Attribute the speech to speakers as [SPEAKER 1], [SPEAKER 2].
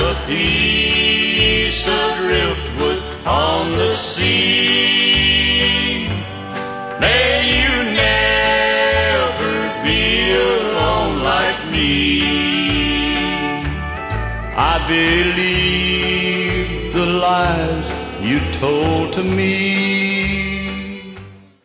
[SPEAKER 1] a piece of driftwood on the sea. May you never be alone like me. I believe the lies you told to me.